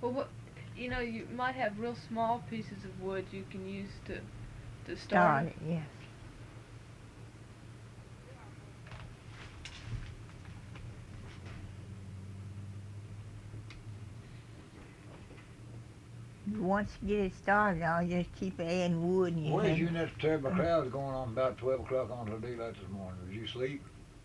Well, what, you might have real small pieces of wood you can use to start Start it. it, yes. Once you get it started, I'll just keep adding wood and you Where's you have. and that terrible crowd going on about 12 o'clock on the daylight this morning? Was you asleep?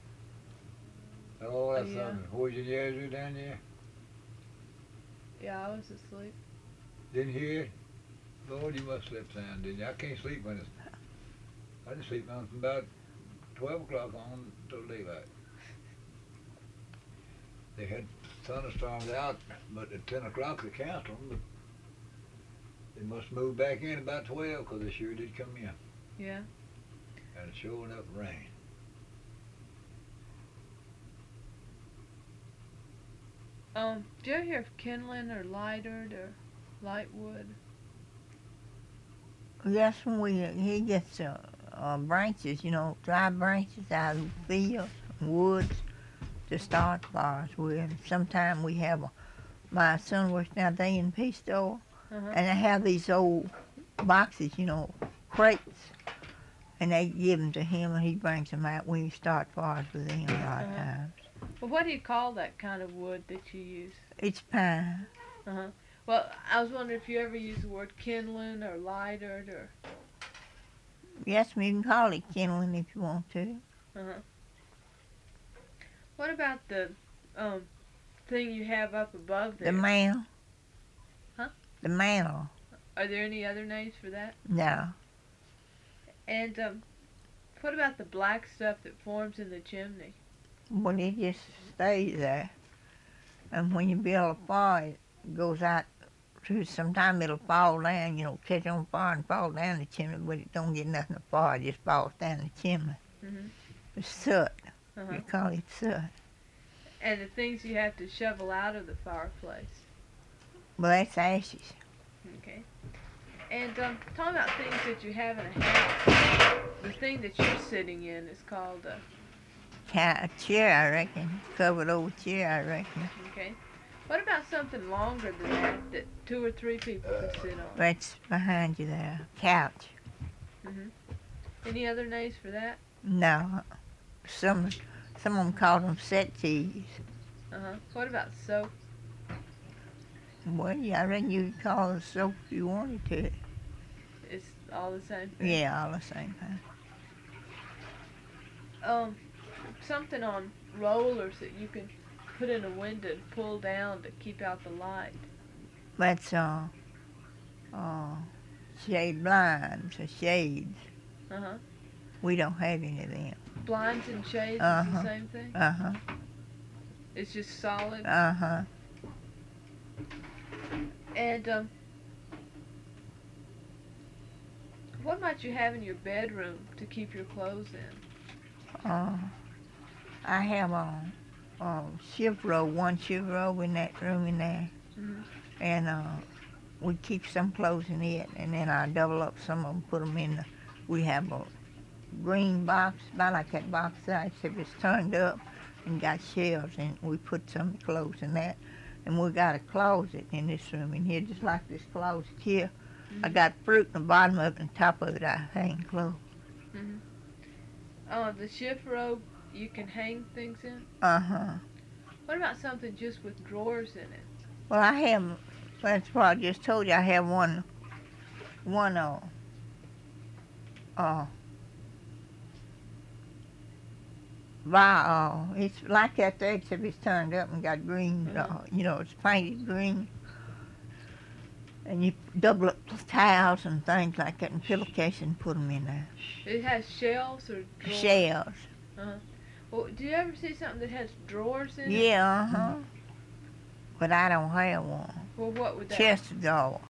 All Oh that yeah, thunder. Was you in Yazoo down there? yeah, I was asleep. Didn't hear it? Lord, you must sleep sound, didn't you? I can't sleep when it's. I didn't sleep on from about 12 o'clock on till daylight. They had thunderstorms out, but at 10 o'clock they canceled them. But they must move back in about 12 because they sure did come in. Yeah. And it sure enough rained. Do you ever hear of kindling or lighters or lightwood? Yes, when he gets branches, dry branches out of the fields, woods to start fires with. Sometimes we have my son works down there in Peace store, Uh-huh. and they have these old boxes, crates, and they give them to him, and he brings them out when you start fires with them a lot of times. Well, what do you call that kind of wood that you use? It's pine. Uh-huh. Well, I was wondering if you ever use the word kindling or lighter or... Yes, you can call it kindling if you want to. Uh-huh. What about the thing you have up above there? The mantle. Huh? The mantle. Are there any other names for that? No. And what about the black stuff that forms in the chimney? Well, it just stays there. And when you build a fire, it goes out to, sometimes it'll fall down, catch on fire and fall down the chimney, but it don't get nothing to fire, it just falls down the chimney. Mm-hmm. It's soot. Uh-huh. We call it soot. And the things you have to shovel out of the fireplace. Well, that's ashes. Okay. And talking about things that you have in a house, the thing that you're sitting in is called a... A chair, I reckon. Covered over chair, I reckon. Okay. What about something longer than that 2 or 3 people could sit on? That's behind you there. Couch. Mm-hmm. Any other names for that? No. Some of them call them settees. Uh-huh. What about soap? Well, yeah, I reckon you could call it soap if you wanted to. It's all the same thing? Yeah, all the same thing. Something on rollers that you can put in a window and pull down to keep out the light. That's shade blinds or shades. Uh-huh. We don't have any of them. Blinds and shades is Uh-huh. the same thing? Uh-huh. It's just solid? Uh-huh. And what might you have in your bedroom to keep your clothes in? I have a shift robe, one shift robe in that room in there. Mm-hmm. And we keep some clothes in it, and then I double up some of them, put them in we have a green box, about like that box there, except it's turned up and got shelves, and we put some clothes in that. And we got a closet in this room in here, just like this closet here. Mm-hmm. I got fruit in the bottom of it, and top of it I hang clothes. Mm-hmm. The shift robe you can hang things in? Uh-huh. What about something just with drawers in it? Well, I have, that's what I just told you, I have one, it's like that there, except it's turned up and got green, it's painted green. And you double up the towels and things like that and pillowcase and put them in there. It has shelves or drawers? Shells. Uh-huh. Well, do you ever see something that has drawers in it? Yeah, uh-huh. But I don't have one. Well, what would that Chest drawer.